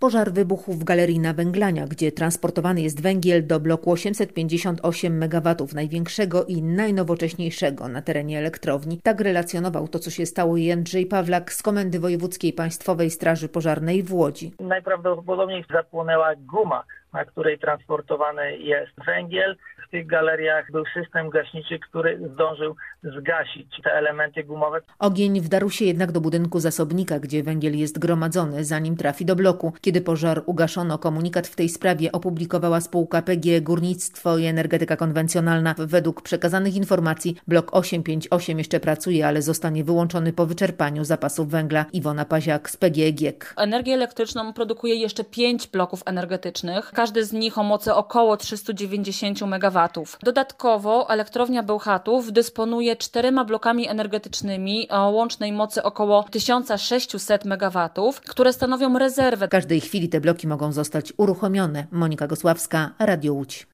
Pożar wybuchł w Galerii na Węglania, gdzie transportowany jest węgiel do bloku 858 MW, największego i najnowocześniejszego na terenie elektrowni. Tak relacjonował to, co się stało, Jędrzej Pawlak z Komendy Wojewódzkiej Państwowej Straży Pożarnej w Łodzi. Najprawdopodobniej zapłonęła guma, na której transportowany jest węgiel. W tych galeriach był system gaśniczy, który zdążył zgasić te elementy gumowe. Ogień wdarł się jednak do budynku zasobnika, gdzie węgiel jest gromadzony, zanim trafi do bloku. Kiedy pożar ugaszono, komunikat w tej sprawie opublikowała spółka PGE Górnictwo i Energetyka Konwencjonalna. Według przekazanych informacji blok 858 jeszcze pracuje, ale zostanie wyłączony po wyczerpaniu zapasów węgla. Iwona Paziak z PGE GiEK. Energię elektryczną produkuje jeszcze 5 bloków energetycznych. Każdy z nich o mocy około 390 MW. Dodatkowo elektrownia Bełchatów dysponuje 4 blokami energetycznymi o łącznej mocy około 1600 MW, które stanowią rezerwę. W każdej chwili te bloki mogą zostać uruchomione. Monika Gosławska, Radio Łódź.